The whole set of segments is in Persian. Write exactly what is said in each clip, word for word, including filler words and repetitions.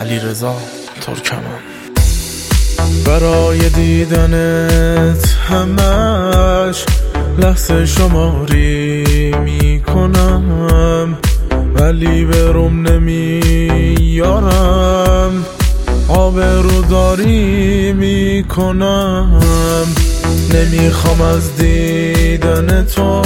علیرضا ترکمان. برای دیدنت همش لحظه شماری میکنم، ولی بروم نمیارم، آبروداری میکنم. نمیخوام از دیدن تو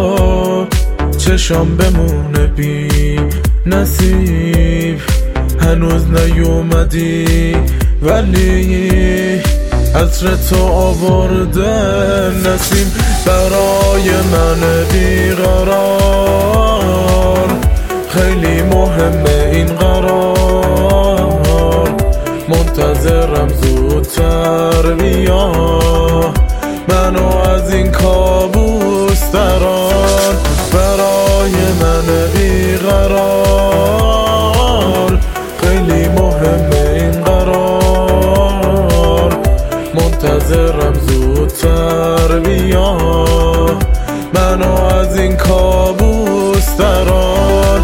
چشام بمونه بی نصیب، هنوز نیومدی ولی عطر تو آورده نسیم. برای من بیقرار خیلی مهمه این قرار، منتظرم زودتر بیا منو از این کابوس درار. برای من بیقرار خیلی مهمه این قرار، منتظرم زودتر بیا منو از این کابوس درار.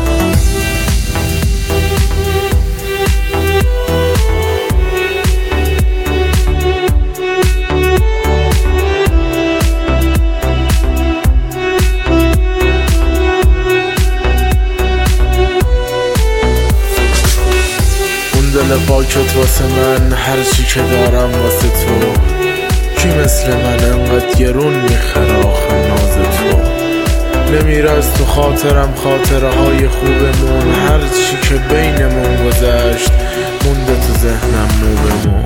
دل پاکت واسه من، هر چی که دارم واسه تو. کی مثل من انقدر گرون میخره آخه ناز تو؟ نمیره از تو خاطرم خاطره های خوبمون، هر چی که بینمون گذشت مونده تو ذهنم نوبمون.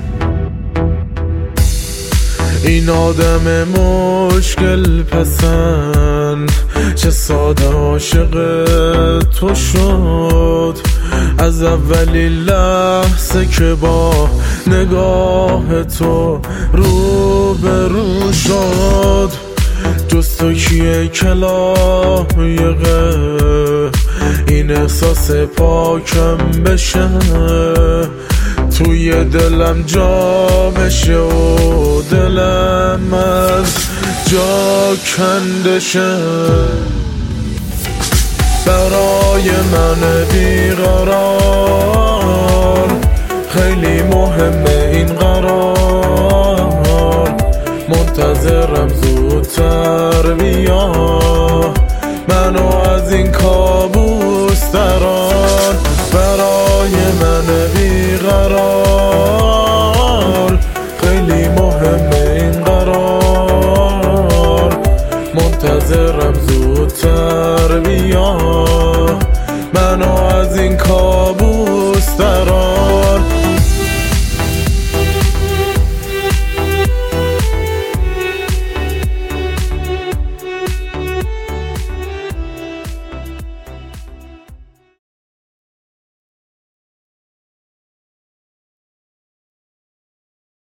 این آدم مشکل پسند چه ساده عاشق تو شد، از اولی لحظه که با نگاه تو رو به رو شد. جز تو کیه که لایقه این احساس پاکم بشه، توی دلم جا بشه و دلم از جا کنده شه. برای من بیقرار خیلی مهمه این قرار، منتظرم زودتر بیا منو از این کابوس